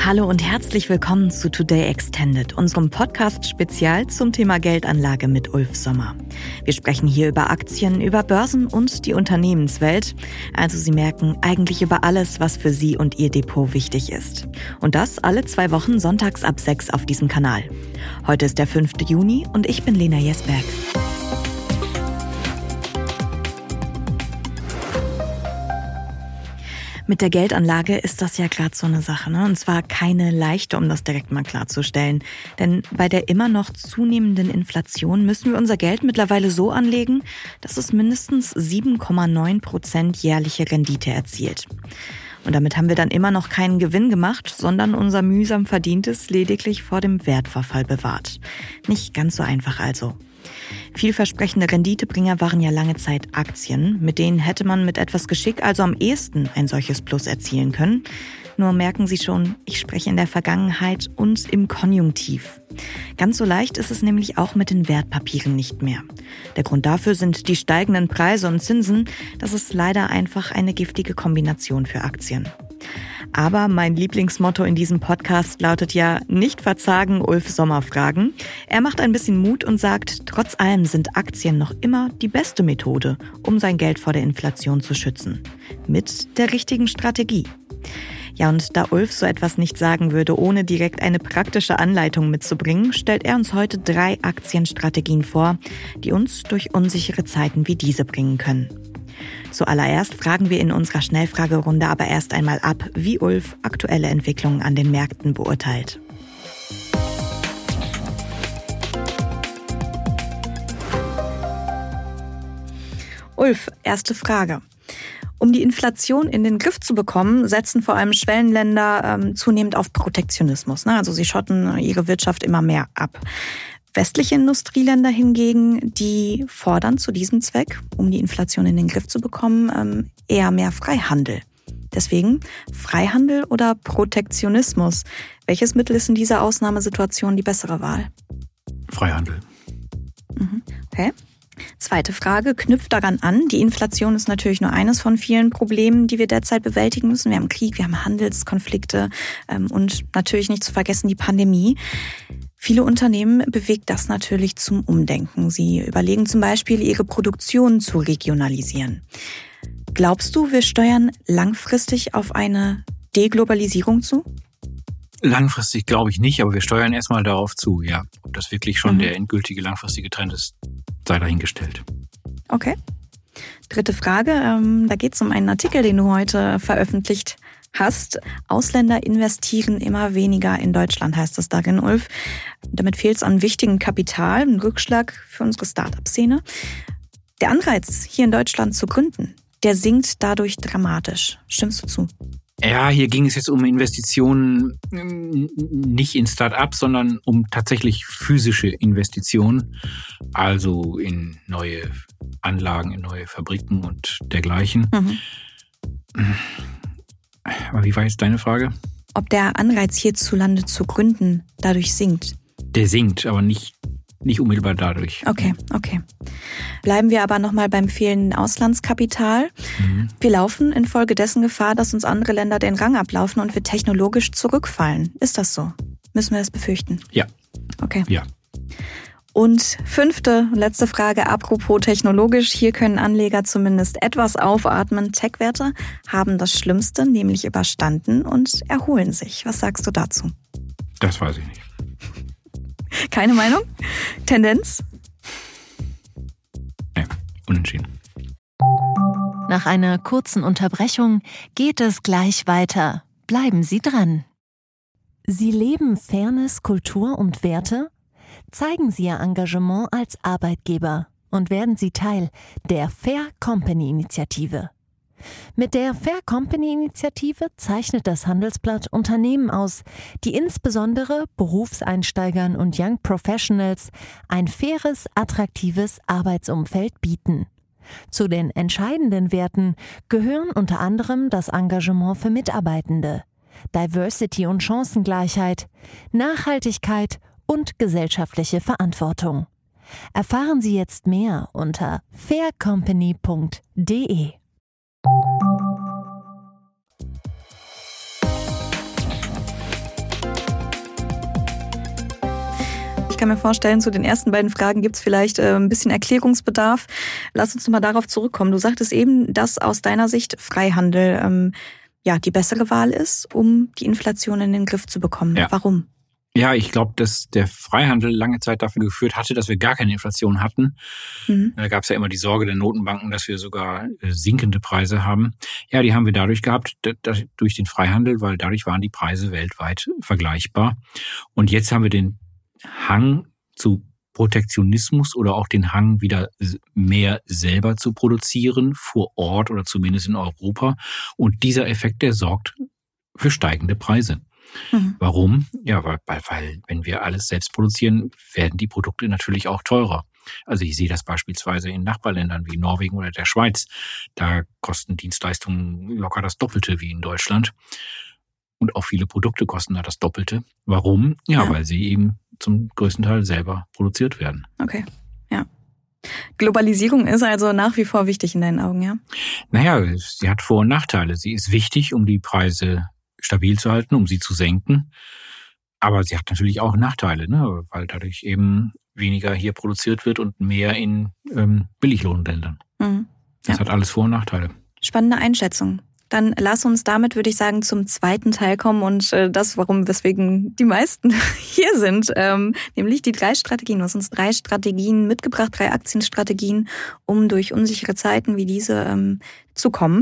Hallo und herzlich willkommen zu Today Extended, unserem Podcast-Spezial zum Thema Geldanlage mit Ulf Sommer. Wir sprechen hier über Aktien, über Börsen und die Unternehmenswelt. Also Sie merken, eigentlich über alles, was für Sie und Ihr Depot wichtig ist. Und das alle 2 Wochen sonntags ab 6 auf diesem Kanal. Heute ist der 5. Juni und ich bin Lena Jesberg. Mit der Geldanlage ist das ja gerade so eine Sache, ne? Und zwar keine leichte, um das direkt mal klarzustellen. Denn bei der immer noch zunehmenden Inflation müssen wir unser Geld mittlerweile so anlegen, dass es mindestens 7,9% jährliche Rendite erzielt. Und damit haben wir dann immer noch keinen Gewinn gemacht, sondern unser mühsam Verdientes lediglich vor dem Wertverfall bewahrt. Nicht ganz so einfach also. Vielversprechende Renditebringer waren ja lange Zeit Aktien. Mit denen hätte man mit etwas Geschick also am ehesten ein solches Plus erzielen können. Nur merken Sie schon, ich spreche in der Vergangenheit und im Konjunktiv. Ganz so leicht ist es nämlich auch mit den Wertpapieren nicht mehr. Der Grund dafür sind die steigenden Preise und Zinsen. Das ist leider einfach eine giftige Kombination für Aktien. Aber mein Lieblingsmotto in diesem Podcast lautet ja, nicht verzagen, Ulf Sommer fragen. Er macht ein bisschen Mut und sagt, trotz allem sind Aktien noch immer die beste Methode, um sein Geld vor der Inflation zu schützen. Mit der richtigen Strategie. Ja, und da Ulf so etwas nicht sagen würde, ohne direkt eine praktische Anleitung mitzubringen, stellt er uns heute 3 Aktienstrategien vor, die uns durch unsichere Zeiten wie diese bringen können. Zuallererst fragen wir in unserer Schnellfragerunde aber erst einmal ab, wie Ulf aktuelle Entwicklungen an den Märkten beurteilt. Ulf, erste Frage. Um die Inflation in den Griff zu bekommen, setzen vor allem Schwellenländer zunehmend auf Protektionismus. Also sie schotten ihre Wirtschaft immer mehr ab. Westliche Industrieländer hingegen, die fordern zu diesem Zweck, um die Inflation in den Griff zu bekommen, eher mehr Freihandel. Deswegen Freihandel oder Protektionismus. Welches Mittel ist in dieser Ausnahmesituation die bessere Wahl? Freihandel. Okay. Zweite Frage knüpft daran an. Die Inflation ist natürlich nur eines von vielen Problemen, die wir derzeit bewältigen müssen. Wir haben Krieg, wir haben Handelskonflikte und natürlich nicht zu vergessen die Pandemie. Viele Unternehmen bewegt das natürlich zum Umdenken. Sie überlegen zum Beispiel, ihre Produktion zu regionalisieren. Glaubst du, wir steuern langfristig auf eine Deglobalisierung zu? Langfristig glaube ich nicht, aber wir steuern erstmal darauf zu, ja. Ob das wirklich schon der endgültige langfristige Trend ist, sei dahingestellt. Okay. Dritte Frage, da geht es um einen Artikel, den du heute veröffentlicht hast. Ausländer investieren immer weniger in Deutschland, heißt es darin, Ulf. Damit fehlt es an wichtigem Kapital, ein Rückschlag für unsere Start-up-Szene. Der Anreiz, hier in Deutschland zu gründen, der sinkt dadurch dramatisch. Stimmst du zu? Ja, hier ging es jetzt um Investitionen nicht in Start-ups, sondern um tatsächlich physische Investitionen, also in neue Anlagen, in neue Fabriken und dergleichen. Aber wie war jetzt deine Frage? Ob der Anreiz hierzulande zu gründen dadurch sinkt? Der sinkt, aber nicht unmittelbar dadurch. Okay. Bleiben wir aber nochmal beim fehlenden Auslandskapital. Wir laufen infolgedessen Gefahr, dass uns andere Länder den Rang ablaufen und wir technologisch zurückfallen. Ist das so? Müssen wir das befürchten? Ja. Okay. Ja. Und 5. und letzte Frage, apropos technologisch. Hier können Anleger zumindest etwas aufatmen. Tech-Werte haben das Schlimmste nämlich überstanden und erholen sich. Was sagst du dazu? Das weiß ich nicht. Keine Meinung? Tendenz? Nee, unentschieden. Nach einer kurzen Unterbrechung geht es gleich weiter. Bleiben Sie dran. Sie leben Fairness, Kultur und Werte? Zeigen Sie Ihr Engagement als Arbeitgeber und werden Sie Teil der Fair Company Initiative. Mit der Fair Company Initiative zeichnet das Handelsblatt Unternehmen aus, die insbesondere Berufseinsteigern und Young Professionals ein faires, attraktives Arbeitsumfeld bieten. Zu den entscheidenden Werten gehören unter anderem das Engagement für Mitarbeitende, Diversity und Chancengleichheit, Nachhaltigkeit und gesellschaftliche Verantwortung. Erfahren Sie jetzt mehr unter faircompany.de. kann mir vorstellen, zu den ersten beiden Fragen gibt es vielleicht ein bisschen Erklärungsbedarf. Lass uns mal darauf zurückkommen. Du sagtest eben, dass aus deiner Sicht Freihandel die bessere Wahl ist, um die Inflation in den Griff zu bekommen. Ja. Warum? Ja, ich glaube, dass der Freihandel lange Zeit dafür geführt hatte, dass wir gar keine Inflation hatten. Da gab es ja immer die Sorge der Notenbanken, dass wir sogar sinkende Preise haben. Ja, die haben wir dadurch gehabt, durch den Freihandel, weil dadurch waren die Preise weltweit vergleichbar. Und jetzt haben wir den Hang zu Protektionismus oder auch den Hang, wieder mehr selber zu produzieren, vor Ort oder zumindest in Europa. Und dieser Effekt, der sorgt für steigende Preise. Warum? Ja, weil wenn wir alles selbst produzieren, werden die Produkte natürlich auch teurer. Also ich sehe das beispielsweise in Nachbarländern wie Norwegen oder der Schweiz. Da kosten Dienstleistungen locker das Doppelte wie in Deutschland. Und auch viele Produkte kosten da das Doppelte. Warum? Ja, weil sie eben zum größten Teil selber produziert werden. Okay, ja. Globalisierung ist also nach wie vor wichtig in deinen Augen, ja? Naja, sie hat Vor- und Nachteile. Sie ist wichtig, um die Preise stabil zu halten, um sie zu senken. Aber sie hat natürlich auch Nachteile, ne? Weil dadurch eben weniger hier produziert wird und mehr in Billiglohnländern. Das hat alles Vor- und Nachteile. Spannende Einschätzung. Dann lass uns damit, würde ich sagen, zum zweiten Teil kommen und weswegen die meisten hier sind, nämlich die 3 Strategien. Du hast uns 3 Strategien mitgebracht, 3 Aktienstrategien, um durch unsichere Zeiten wie diese zu kommen.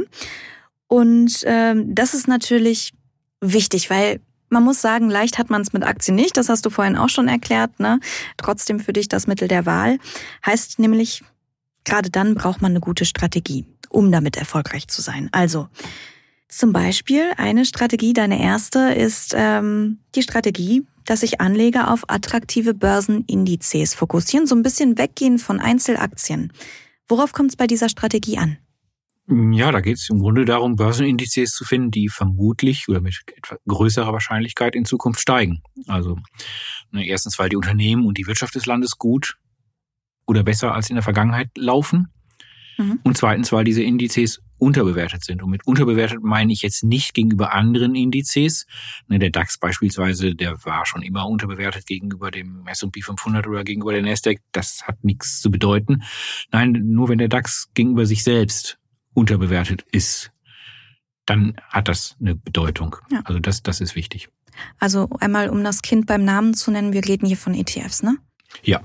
Und das ist natürlich wichtig, weil man muss sagen, leicht hat man es mit Aktien nicht. Das hast du vorhin auch schon erklärt, ne? Trotzdem für dich das Mittel der Wahl. Heißt nämlich, gerade dann braucht man eine gute Strategie, um damit erfolgreich zu sein. Also zum Beispiel eine Strategie, deine erste, ist die Strategie, dass sich Anleger auf attraktive Börsenindizes fokussieren, so ein bisschen weggehen von Einzelaktien. Worauf kommt es bei dieser Strategie an? Ja, da geht es im Grunde darum, Börsenindizes zu finden, die vermutlich oder mit etwas größerer Wahrscheinlichkeit in Zukunft steigen. Also erstens, weil die Unternehmen und die Wirtschaft des Landes gut oder besser als in der Vergangenheit laufen. Und zweitens, weil diese Indizes unterbewertet sind. Und mit unterbewertet meine ich jetzt nicht gegenüber anderen Indizes. Der DAX beispielsweise, der war schon immer unterbewertet gegenüber dem S&P 500 oder gegenüber der Nasdaq. Das hat nichts zu bedeuten. Nein, nur wenn der DAX gegenüber sich selbst unterbewertet ist, dann hat das eine Bedeutung. Ja. Also das ist wichtig. Also einmal, um das Kind beim Namen zu nennen, wir reden hier von ETFs, ne? Ja.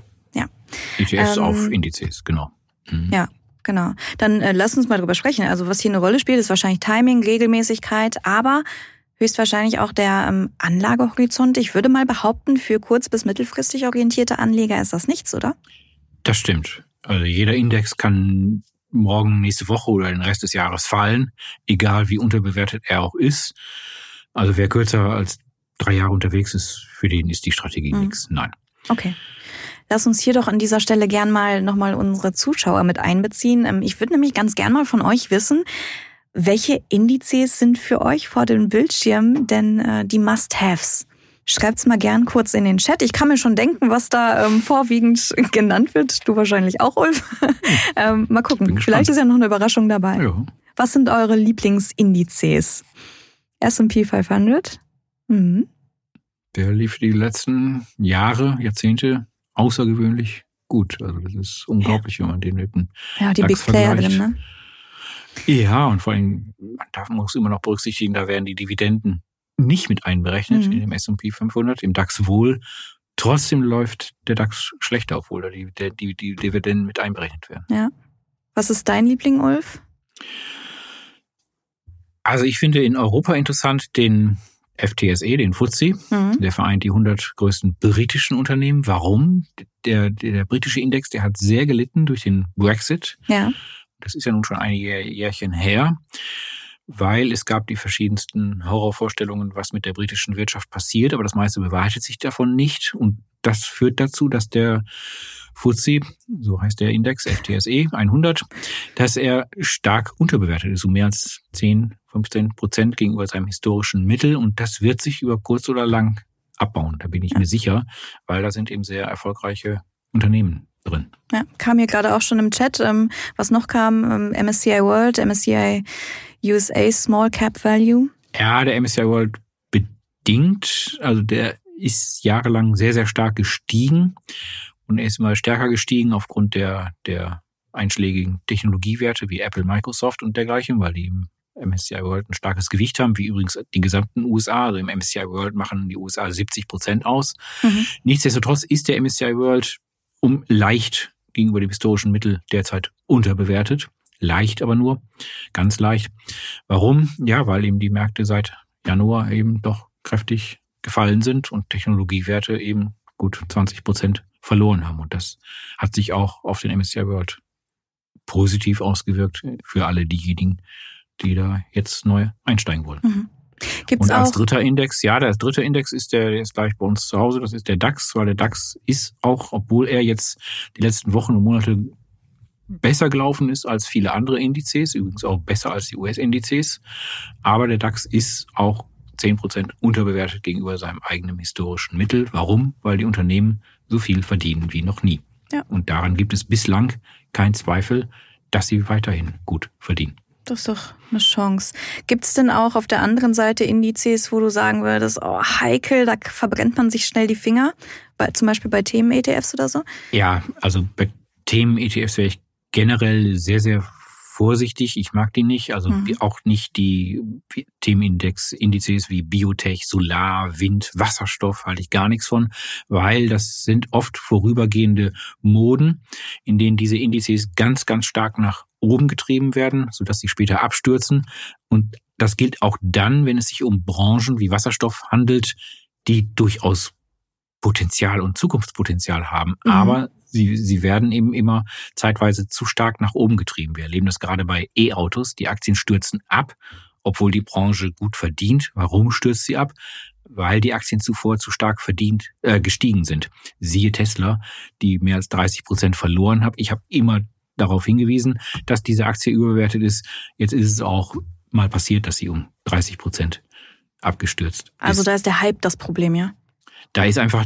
ETFs auf Indizes, genau. Ja, genau. Dann lass uns mal drüber sprechen. Also was hier eine Rolle spielt, ist wahrscheinlich Timing, Regelmäßigkeit, aber höchstwahrscheinlich auch der Anlagehorizont. Ich würde mal behaupten, für kurz- bis mittelfristig orientierte Anleger ist das nichts, oder? Das stimmt. Also jeder Index kann morgen, nächste Woche oder den Rest des Jahres fallen, egal wie unterbewertet er auch ist. Also wer kürzer als 3 Jahre unterwegs ist, für den ist die Strategie nichts. Nein. Okay. Lass uns hier doch an dieser Stelle gern mal nochmal unsere Zuschauer mit einbeziehen. Ich würde nämlich ganz gern mal von euch wissen, welche Indizes sind für euch vor dem Bildschirm denn die Must-Haves? Schreibt's mal gern kurz in den Chat. Ich kann mir schon denken, was da vorwiegend genannt wird. Du wahrscheinlich auch, Ulf. Mal gucken. Vielleicht ist ja noch eine Überraschung dabei. Ja. Was sind eure Lieblingsindizes? S&P 500? Der lief die letzten Jahre, Jahrzehnte außergewöhnlich gut. Also das ist unglaublich, wenn man den mit dem die Big Player drin, ne? Ja, und vor allem, man muss immer noch berücksichtigen, da werden die Dividenden nicht mit einberechnet in dem S&P 500, im DAX wohl. Trotzdem läuft der DAX schlechter, obwohl da die Dividenden mit einberechnet werden. Ja. Was ist dein Liebling, Ulf? Also ich finde in Europa interessant den FTSE, den FTSE. Der vereint die 100 größten britischen Unternehmen. Warum? Der britische Index, der hat sehr gelitten durch den Brexit. Ja. Das ist ja nun schon einige Jährchen her, weil es gab die verschiedensten Horrorvorstellungen, was mit der britischen Wirtschaft passiert, aber das meiste bewahrheitet sich davon nicht. Und das führt dazu, dass der FTSE, so heißt der Index, FTSE 100, dass er stark unterbewertet ist, um mehr als 10-15% gegenüber seinem historischen Mittel. Und das wird sich über kurz oder lang abbauen, da bin ich mir sicher, weil da sind eben sehr erfolgreiche Unternehmen drin. Ja, kam hier gerade auch schon im Chat. Was noch kam, MSCI World, MSCI USA Small Cap Value. Ja, der MSCI World bedingt, also der ist jahrelang sehr, sehr stark gestiegen und er ist immer stärker gestiegen aufgrund der einschlägigen Technologiewerte wie Apple, Microsoft und dergleichen, weil die im MSCI World ein starkes Gewicht haben, wie übrigens die gesamten USA. Also im MSCI World machen die USA 70% aus. Nichtsdestotrotz ist der MSCI World leicht gegenüber dem historischen Mittel derzeit unterbewertet. Leicht aber nur, ganz leicht. Warum? Ja, weil eben die Märkte seit Januar eben doch kräftig gefallen sind und Technologiewerte eben gut 20% verloren haben. Und das hat sich auch auf den MSCI World positiv ausgewirkt für alle diejenigen, die da jetzt neu einsteigen wollen. Gibt's und als auch dritter Index, der dritte Index ist der ist gleich bei uns zu Hause, das ist der DAX, weil der DAX ist auch, obwohl er jetzt die letzten Wochen und Monate besser gelaufen ist als viele andere Indizes, übrigens auch besser als die US-Indizes, aber der DAX ist auch 10% unterbewertet gegenüber seinem eigenen historischen Mittel. Warum? Weil die Unternehmen so viel verdienen wie noch nie. Ja. Und daran gibt es bislang keinen Zweifel, dass sie weiterhin gut verdienen. Das ist doch eine Chance. Gibt es denn auch auf der anderen Seite Indizes, wo du sagen würdest, heikel, da verbrennt man sich schnell die Finger? Zum Beispiel bei Themen-ETFs oder so? Ja, also bei Themen-ETFs wäre ich generell sehr, sehr vorsichtig. Ich mag die nicht. Also auch nicht die Themenindizes wie Biotech, Solar, Wind, Wasserstoff halte ich gar nichts von, weil das sind oft vorübergehende Moden, in denen diese Indizes ganz, ganz stark nach oben getrieben werden, sodass sie später abstürzen. Und das gilt auch dann, wenn es sich um Branchen wie Wasserstoff handelt, die durchaus Potenzial und Zukunftspotenzial haben. Aber sie werden eben immer zeitweise zu stark nach oben getrieben. Wir erleben das gerade bei E-Autos. Die Aktien stürzen ab, obwohl die Branche gut verdient. Warum stürzt sie ab? Weil die Aktien zuvor zu stark gestiegen sind. Siehe Tesla, die mehr als 30% verloren hat. Ich habe immer darauf hingewiesen, dass diese Aktie überbewertet ist. Jetzt ist es auch mal passiert, dass sie um 30% abgestürzt ist. Also da ist der Hype das Problem, ja? Da ist einfach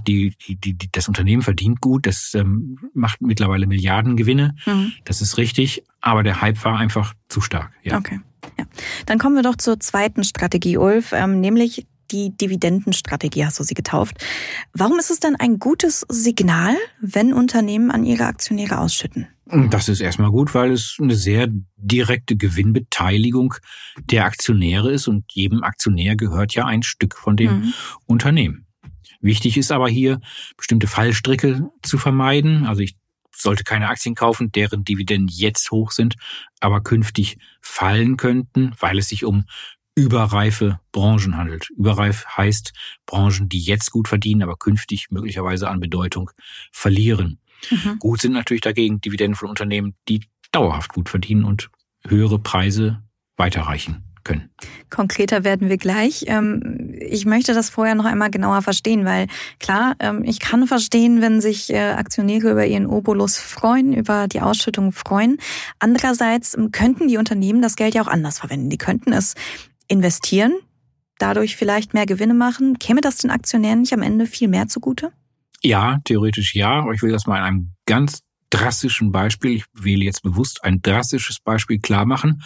das Unternehmen verdient gut, das macht mittlerweile Milliardengewinne, das ist richtig, aber der Hype war einfach zu stark. Ja. Okay, ja. Dann kommen wir doch zur zweiten Strategie, Ulf, nämlich die Dividendenstrategie, hast du sie getauft. Warum ist es denn ein gutes Signal, wenn Unternehmen an ihre Aktionäre ausschütten? Das ist erstmal gut, weil es eine sehr direkte Gewinnbeteiligung der Aktionäre ist und jedem Aktionär gehört ja ein Stück von dem Unternehmen. Wichtig ist aber hier, bestimmte Fallstricke zu vermeiden. Also ich sollte keine Aktien kaufen, deren Dividenden jetzt hoch sind, aber künftig fallen könnten, weil es sich um überreife Branchen handelt. Überreif heißt Branchen, die jetzt gut verdienen, aber künftig möglicherweise an Bedeutung verlieren. Gut sind natürlich dagegen Dividenden von Unternehmen, die dauerhaft gut verdienen und höhere Preise weiterreichen können. Konkreter werden wir gleich. Ich möchte das vorher noch einmal genauer verstehen, weil klar, ich kann verstehen, wenn sich Aktionäre über ihren Obolus freuen, über die Ausschüttung freuen. Andererseits könnten die Unternehmen das Geld ja auch anders verwenden. Die könnten es investieren, dadurch vielleicht mehr Gewinne machen. Käme das den Aktionären nicht am Ende viel mehr zugute? Ja, theoretisch ja, aber ich will das mal in einem ganz drastischen Beispiel, ich wähle jetzt bewusst ein drastisches Beispiel, klar machen.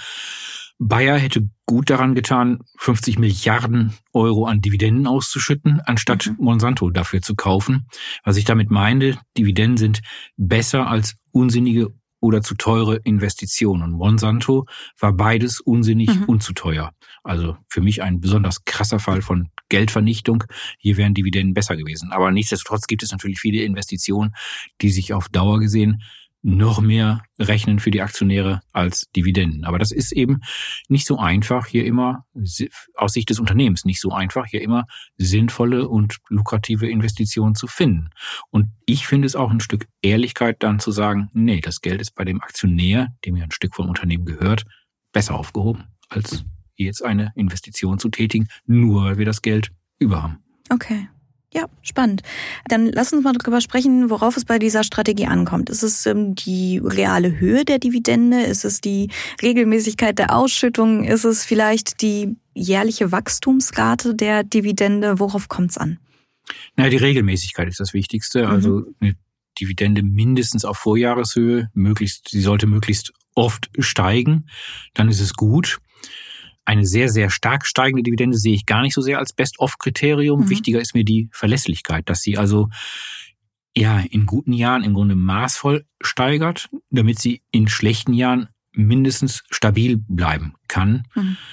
Bayer hätte gut daran getan, 50 Milliarden Euro an Dividenden auszuschütten, anstatt Monsanto dafür zu kaufen. Was ich damit meine, Dividenden sind besser als unsinnige oder zu teure Investitionen. Und Monsanto war beides unsinnig und zu teuer. Also für mich ein besonders krasser Fall von Geldvernichtung. Hier wären Dividenden besser gewesen. Aber nichtsdestotrotz gibt es natürlich viele Investitionen, die sich auf Dauer gesehen noch mehr rechnen für die Aktionäre als Dividenden. Aber das ist eben nicht so einfach, hier immer, aus Sicht des Unternehmens, nicht so einfach, hier immer sinnvolle und lukrative Investitionen zu finden. Und ich finde es auch ein Stück Ehrlichkeit dann zu sagen, nee, das Geld ist bei dem Aktionär, dem ja ein Stück vom Unternehmen gehört, besser aufgehoben, als jetzt eine Investition zu tätigen, nur weil wir das Geld über haben. Okay. Ja, spannend. Dann lass uns mal darüber sprechen, worauf es bei dieser Strategie ankommt. Ist es die reale Höhe der Dividende? Ist es die Regelmäßigkeit der Ausschüttung? Ist es vielleicht die jährliche Wachstumsrate der Dividende? Worauf kommt es an? Die Regelmäßigkeit ist das Wichtigste. Also eine Dividende mindestens auf Vorjahreshöhe. Sie sollte möglichst oft steigen. Dann ist es gut. eine sehr, sehr stark steigende Dividende sehe ich gar nicht so sehr als Best-of-Kriterium. Wichtiger ist mir die Verlässlichkeit, dass sie also in guten Jahren im Grunde maßvoll steigert, damit sie in schlechten Jahren mindestens stabil bleiben kann.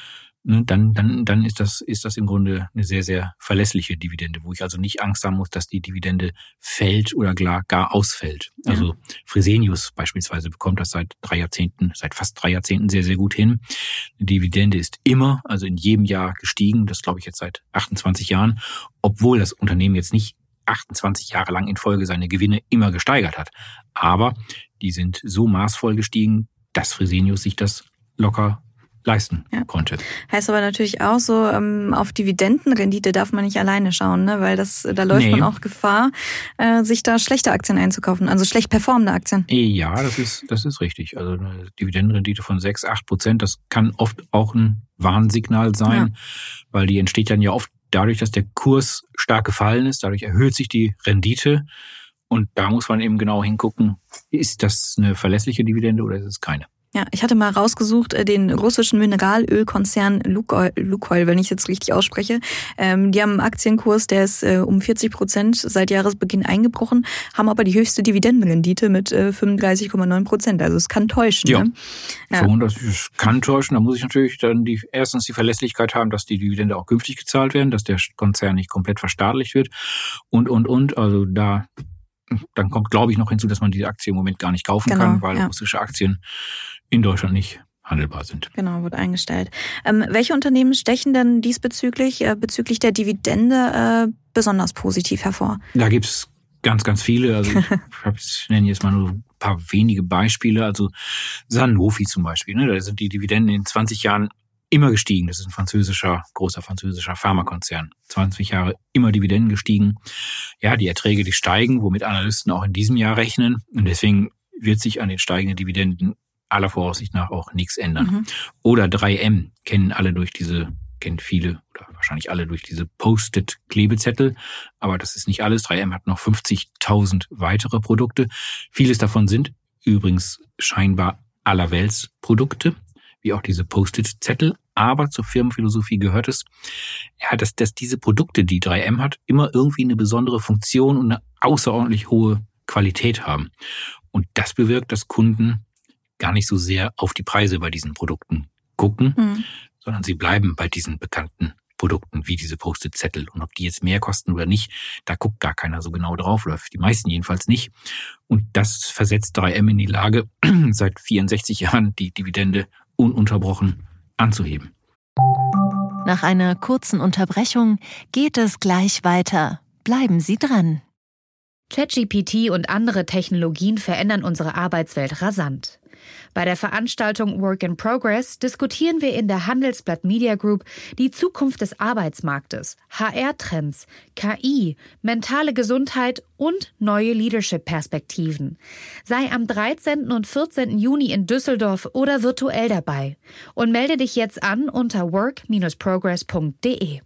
Dann ist das im Grunde eine sehr, sehr verlässliche Dividende, wo ich also nicht Angst haben muss, dass die Dividende fällt oder gar ausfällt. Ja. Also Fresenius beispielsweise bekommt das seit fast 3 Jahrzehnten sehr, sehr gut hin. Die Dividende ist immer, also in jedem Jahr gestiegen, das glaube ich jetzt seit 28 Jahren, obwohl das Unternehmen jetzt nicht 28 Jahre lang in Folge seine Gewinne immer gesteigert hat. Aber die sind so maßvoll gestiegen, dass Fresenius sich das locker leisten konnte. Heißt aber natürlich auch so, auf Dividendenrendite darf man nicht alleine schauen, ne? Weil da läuft man auch Gefahr, sich da schlechte Aktien einzukaufen, also schlecht performende Aktien. Ja, das ist richtig. Also eine Dividendenrendite von 6-8%, das kann oft auch ein Warnsignal sein, weil die entsteht dann ja oft dadurch, dass der Kurs stark gefallen ist. Dadurch erhöht sich die Rendite. Und da muss man eben genau hingucken, ist das eine verlässliche Dividende oder ist es keine? Ja, ich hatte mal rausgesucht, den russischen Mineralölkonzern Lukoil, wenn ich es jetzt richtig ausspreche. Die haben einen Aktienkurs, der ist um 40% seit Jahresbeginn eingebrochen, haben aber die höchste Dividendenrendite mit 35,9%. Also es kann täuschen. Ja, ne? Das kann täuschen. Da muss ich natürlich dann erstens die Verlässlichkeit haben, dass die Dividende auch künftig gezahlt werden, dass der Konzern nicht komplett verstaatlicht wird und. Also dann kommt, glaube ich, noch hinzu, dass man diese Aktie im Moment gar nicht kaufen kann, weil russische Aktien in Deutschland nicht handelbar sind. Genau, wird eingestellt. Welche Unternehmen stechen denn bezüglich der Dividende besonders positiv hervor? Da gibt's ganz, ganz viele. Also ich nenne jetzt mal nur ein paar wenige Beispiele. Also Sanofi zum Beispiel. Ne? Da sind die Dividenden in 20 Jahren immer gestiegen. Das ist ein großer französischer Pharmakonzern. 20 Jahre immer Dividenden gestiegen. Ja, die Erträge, die steigen, womit Analysten auch in diesem Jahr rechnen. Und deswegen wird sich an den steigenden Dividenden aller Voraussicht nach auch nichts ändern. Oder 3M kennen viele oder wahrscheinlich alle durch diese Post-it-Klebezettel. Aber das ist nicht alles. 3M hat noch 50.000 weitere Produkte. Vieles davon sind übrigens scheinbar allerweltsprodukte, wie auch diese Post-it-Zettel. Aber zur Firmenphilosophie gehört es, dass diese Produkte, die 3M hat, immer irgendwie eine besondere Funktion und eine außerordentlich hohe Qualität haben. Und das bewirkt, dass Kunden gar nicht so sehr auf die Preise bei diesen Produkten gucken, sondern sie bleiben bei diesen bekannten Produkten wie diese Post-it-Zettel. Und ob die jetzt mehr kosten oder nicht, da guckt gar keiner so genau drauf, läuft die meisten jedenfalls nicht. Und das versetzt 3M in die Lage, seit 64 Jahren die Dividende ununterbrochen anzuheben. Nach einer kurzen Unterbrechung geht es gleich weiter. Bleiben Sie dran. ChatGPT und andere Technologien verändern unsere Arbeitswelt rasant. Bei der Veranstaltung Work in Progress diskutieren wir in der Handelsblatt Media Group die Zukunft des Arbeitsmarktes, HR-Trends, KI, mentale Gesundheit und neue Leadership-Perspektiven. Sei am 13. und 14. Juni in Düsseldorf oder virtuell dabei und melde dich jetzt an unter work-progress.de.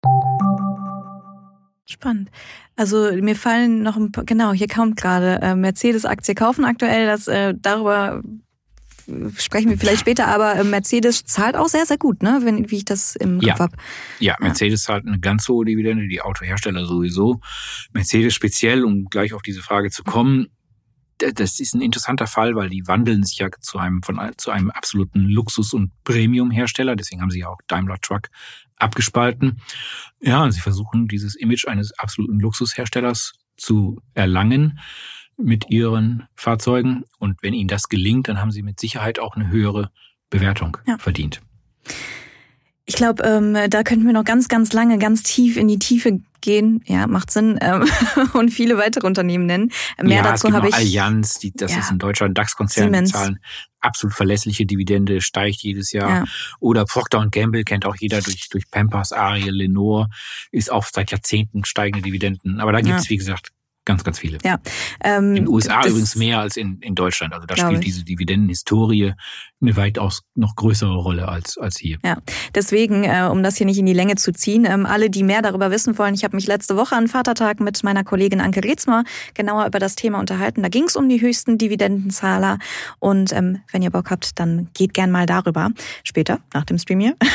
Spannend. Also mir fallen noch ein paar, genau, hier kommt gerade Mercedes-Aktie kaufen aktuell, darüber sprechen wir vielleicht später, aber Mercedes zahlt auch sehr, sehr gut, ne? Wie ich das im Kopf habe. Ja, Mercedes zahlt eine ganz hohe Dividende, die Autohersteller sowieso. Mercedes speziell, um gleich auf diese Frage zu kommen, das ist ein interessanter Fall, weil die wandeln sich ja zu einem absoluten Luxus- und Premium-Hersteller. Deswegen haben sie ja auch Daimler Truck abgespalten. Ja, und sie versuchen, dieses Image eines absoluten Luxusherstellers zu erlangen mit ihren Fahrzeugen. Und wenn ihnen das gelingt, dann haben sie mit Sicherheit auch eine höhere Bewertung verdient. Ich glaube, da könnten wir noch ganz, ganz lange, ganz tief in die Tiefe gehen. Ja, macht Sinn. Und viele weitere Unternehmen nennen. Mehr dazu habe ich. Allianz, das ist ein deutscher DAX-Konzern, die zahlen absolut verlässliche Dividende, steigt jedes Jahr. Ja. Oder Procter & Gamble kennt auch jeder durch Pampers, Ariel, Lenore, ist auch seit Jahrzehnten steigende Dividenden. Aber da gibt es, wie gesagt, Ganz, ganz viele. Ja. In den USA übrigens mehr als in Deutschland. Also da spielt diese Dividendenhistorie eine weitaus noch größere Rolle als hier. Ja, deswegen, um das hier nicht in die Länge zu ziehen, alle, die mehr darüber wissen wollen, ich habe mich letzte Woche an Vatertag mit meiner Kollegin Anke Reetzmer genauer über das Thema unterhalten. Da ging es um die höchsten Dividendenzahler. Und wenn ihr Bock habt, dann geht gern mal darüber. Später, nach dem Stream hier.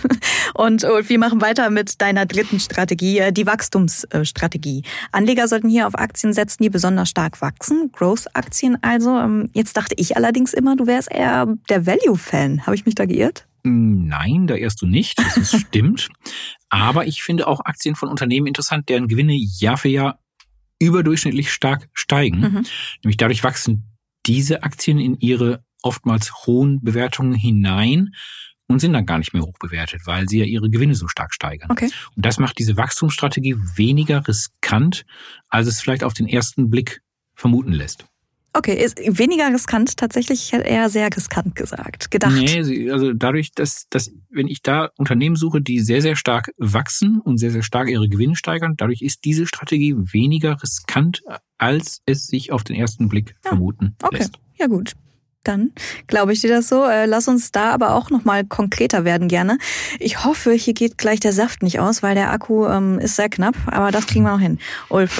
Und wir machen weiter mit deiner dritten Strategie, die Wachstumsstrategie. Anleger sollten hier auf Aktien setzen, die besonders stark wachsen. Growth-Aktien also. Jetzt dachte ich allerdings immer, du wärst eher der Value-Fan. Habe ich mich da geirrt? Nein, da irrst du nicht. Das stimmt. Aber ich finde auch Aktien von Unternehmen interessant, deren Gewinne Jahr für Jahr überdurchschnittlich stark steigen. Nämlich dadurch wachsen diese Aktien in ihre oftmals hohen Bewertungen hinein und sind dann gar nicht mehr hoch bewertet, weil sie ja ihre Gewinne so stark steigern. Okay. Und das macht diese Wachstumsstrategie weniger riskant, als es vielleicht auf den ersten Blick vermuten lässt. Okay, ist weniger riskant, tatsächlich, ich hätte eher sehr riskant gedacht. Nee, also dadurch, dass wenn ich da Unternehmen suche, die sehr, sehr stark wachsen und sehr, sehr stark ihre Gewinne steigern, dadurch ist diese Strategie weniger riskant, als es sich auf den ersten Blick vermuten lässt. Ja gut. Dann glaube ich dir das so. Lass uns da aber auch nochmal konkreter werden gerne. Ich hoffe, hier geht gleich der Saft nicht aus, weil der Akku ist sehr knapp, aber das kriegen wir noch hin. Ulf,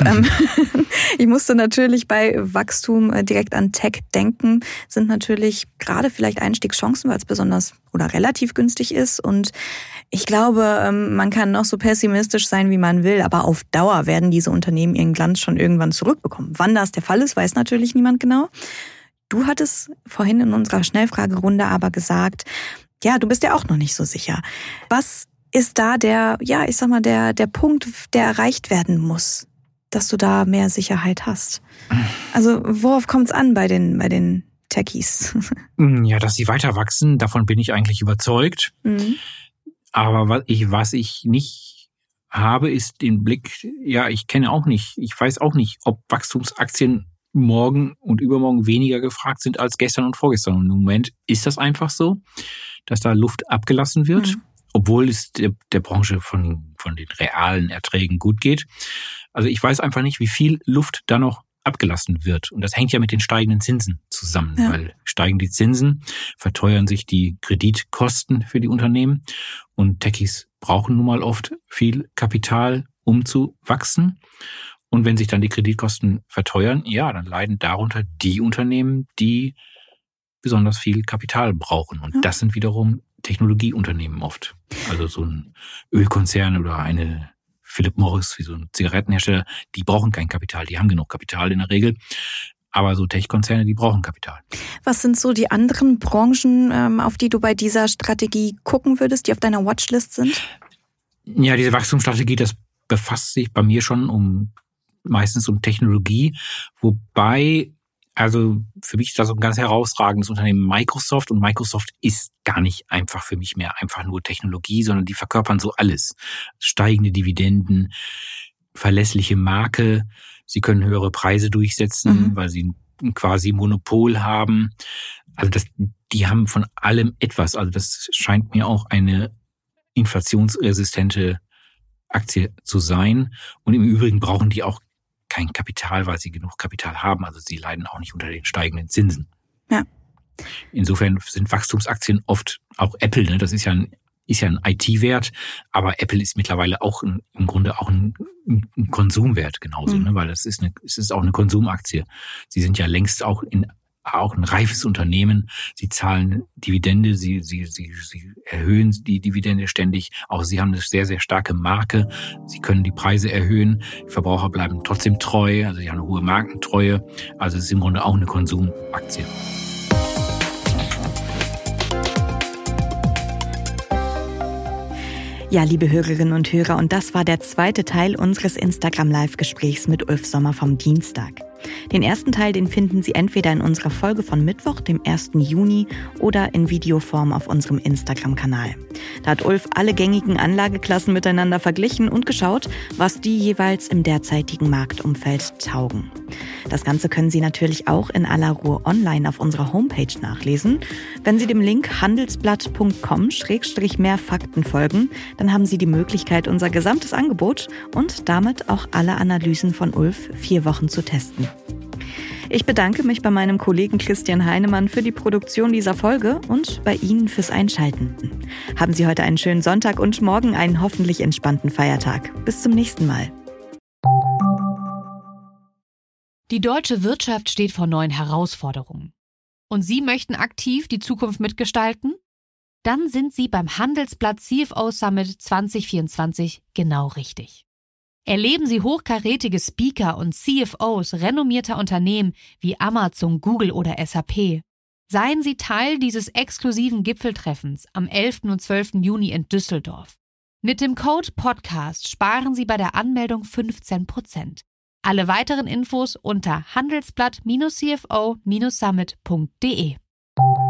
ich musste natürlich bei Wachstum direkt an Tech denken. Sind natürlich gerade vielleicht Einstiegschancen, weil es besonders oder relativ günstig ist. Und ich glaube, man kann noch so pessimistisch sein, wie man will, aber auf Dauer werden diese Unternehmen ihren Glanz schon irgendwann zurückbekommen. Wann das der Fall ist, weiß natürlich niemand genau. Du hattest vorhin in unserer Schnellfragerunde aber gesagt, ja, du bist ja auch noch nicht so sicher. Was ist da der Punkt, der erreicht werden muss, dass du da mehr Sicherheit hast? Also worauf kommt es an bei den Techies? Ja, dass sie weiter wachsen, davon bin ich eigentlich überzeugt. Aber was ich nicht habe, ist den Blick, ich weiß auch nicht, ob Wachstumsaktien morgen und übermorgen weniger gefragt sind als gestern und vorgestern. Und im Moment ist das einfach so, dass da Luft abgelassen wird, obwohl es der Branche von den realen Erträgen gut geht. Also ich weiß einfach nicht, wie viel Luft da noch abgelassen wird. Und das hängt ja mit den steigenden Zinsen zusammen, weil steigen die Zinsen, verteuern sich die Kreditkosten für die Unternehmen. Und Techies brauchen nun mal oft viel Kapital, um zu wachsen. Und wenn sich dann die Kreditkosten verteuern, dann leiden darunter die Unternehmen, die besonders viel Kapital brauchen. Und das sind wiederum Technologieunternehmen oft. Also so ein Ölkonzern oder eine Philip Morris, wie so ein Zigarettenhersteller, die brauchen kein Kapital. Die haben genug Kapital in der Regel. Aber so Tech-Konzerne, die brauchen Kapital. Was sind so die anderen Branchen, auf die du bei dieser Strategie gucken würdest, die auf deiner Watchlist sind? Ja, diese Wachstumsstrategie, das befasst sich bei mir schon meistens um Technologie, wobei, also für mich ist das so ein ganz herausragendes Unternehmen Microsoft, und Microsoft ist gar nicht einfach für mich mehr einfach nur Technologie, sondern die verkörpern so alles. Steigende Dividenden, verlässliche Marke, sie können höhere Preise durchsetzen, weil sie ein quasi Monopol haben. Also die haben von allem etwas. Also das scheint mir auch eine inflationsresistente Aktie zu sein. Und im Übrigen brauchen die auch kein Kapital, weil sie genug Kapital haben. Also sie leiden auch nicht unter den steigenden Zinsen. Ja. Insofern sind Wachstumsaktien oft auch Apple, ne? Das ist ja ein IT-Wert, aber Apple ist mittlerweile auch im Grunde auch ein Konsumwert genauso, ne? Weil es ist auch eine Konsumaktie. Sie sind ja längst auch ein reifes Unternehmen. Sie zahlen Dividende, sie erhöhen die Dividende ständig. Auch sie haben eine sehr, sehr starke Marke. Sie können die Preise erhöhen. Die Verbraucher bleiben trotzdem treu. Also sie haben eine hohe Markentreue. Also es ist im Grunde auch eine Konsumaktie. Ja, liebe Hörerinnen und Hörer, und das war der zweite Teil unseres Instagram-Live-Gesprächs mit Ulf Sommer vom Dienstag. Den ersten Teil, den finden Sie entweder in unserer Folge von Mittwoch, dem 1. Juni, oder in Videoform auf unserem Instagram-Kanal. Da hat Ulf alle gängigen Anlageklassen miteinander verglichen und geschaut, was die jeweils im derzeitigen Marktumfeld taugen. Das Ganze können Sie natürlich auch in aller Ruhe online auf unserer Homepage nachlesen. Wenn Sie dem Link handelsblatt.com/mehr Fakten folgen, dann haben Sie die Möglichkeit, unser gesamtes Angebot und damit auch alle Analysen von Ulf 4 Wochen zu testen. Ich bedanke mich bei meinem Kollegen Christian Heinemann für die Produktion dieser Folge und bei Ihnen fürs Einschalten. Haben Sie heute einen schönen Sonntag und morgen einen hoffentlich entspannten Feiertag. Bis zum nächsten Mal. Die deutsche Wirtschaft steht vor neuen Herausforderungen. Und Sie möchten aktiv die Zukunft mitgestalten? Dann sind Sie beim Handelsblatt CFO Summit 2024 genau richtig. Erleben Sie hochkarätige Speaker und CFOs renommierter Unternehmen wie Amazon, Google oder SAP. Seien Sie Teil dieses exklusiven Gipfeltreffens am 11. und 12. Juni in Düsseldorf. Mit dem Code PODCAST sparen Sie bei der Anmeldung 15%. Alle weiteren Infos unter handelsblatt-cfo-summit.de.